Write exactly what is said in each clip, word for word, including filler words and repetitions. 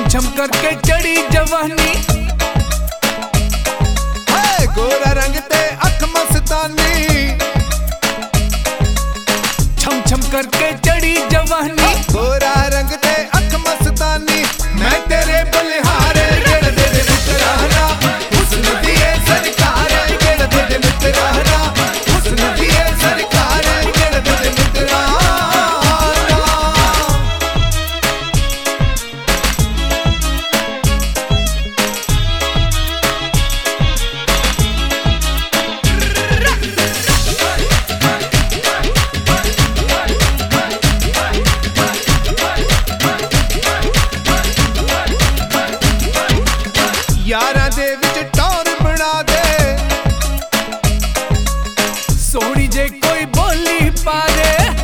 छम करके चढ़ी जवानी, है गोरा रंग ते अख मस्तानी, छम छम करके चढ़ी जवानी, गोरा रंग ते अख मस्तानी। मैं तेरे बलिहारे गेड़ दे दे मित्राना, हुस्न दिए सरकार गेड़ दे दे मित्राना, हुस्न दिए सरकार गेड़ दे दे मित्राना। यारां दे विच टौर बना दे, सोहनी जे कोई बोली पा दे,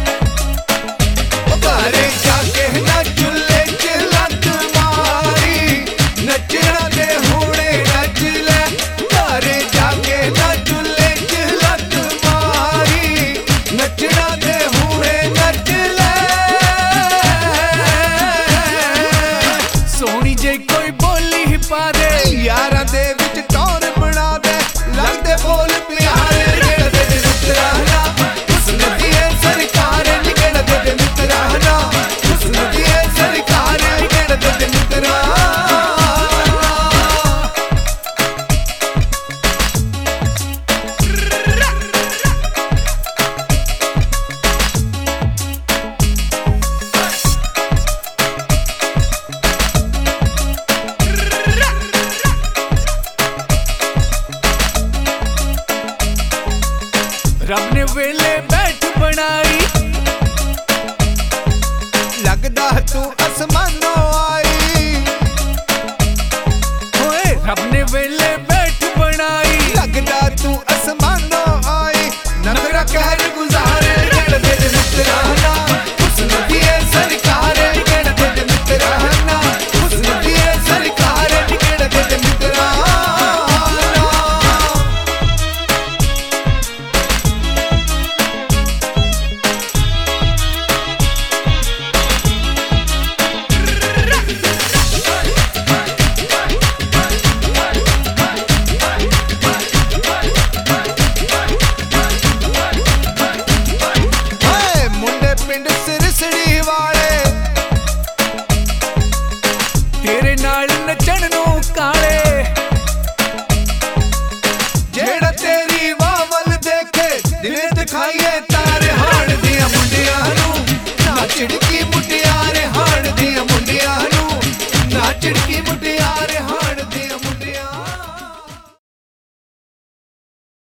घरे जाके ना चुल्हे च लत मारी, नचना दे हुणे नच ले। घरे जाके ना चुल्हे च लत मारी, नचना दे हुणे नच ले। सोहनी जे कोई बोली पा दे, यारां दे विच टौर बना दे, लगदे बोल प्यारे गेड़ दे दे मित्राना, हुस्न दिए सरकार गेड़ दे दे मित्राना, हुस्न दिए सरकार गेड़ दे दे मित्राना। रब ने वेले बैठ बनाई, लगदा तू आसमानों आई, होए रब ने वेले बैठ बनाई, लगदा तू आसमानों आई। नखरा कहर गुजारे गेड़ दे दे मित्राना, हुस्न दिए सरकार गेड़ दे दे मित्राना, हुस्न दिए सरकार गेड़ दे दे मित्राना। पिंड सिरसड़ी वाले तेरे नाल नचण नूं काले, जेड़ा तेरी वावल देखे दिने दिखाइए तारे हाड़ दिया मुंडियां नूं, ना चिड़की